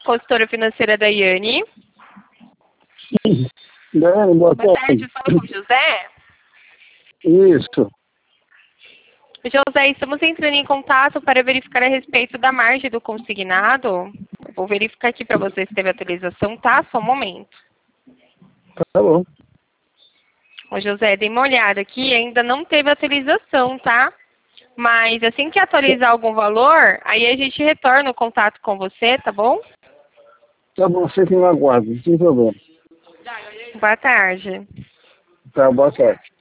consultora financeira da Iane. Dani, boa tarde. Fala com o José. Isso. José, estamos entrando em contato para verificar a respeito da margem do consignado. Vou verificar aqui para você se teve atualização, tá? Só um momento. Tá bom. Ô, José, dei uma olhada aqui, ainda não teve atualização, tá? Mas assim que atualizar algum valor, aí a gente retorna o contato com você, tá bom? Tá bom, fique no aguardo, sem problema. Boa tarde. Tá, boa tarde.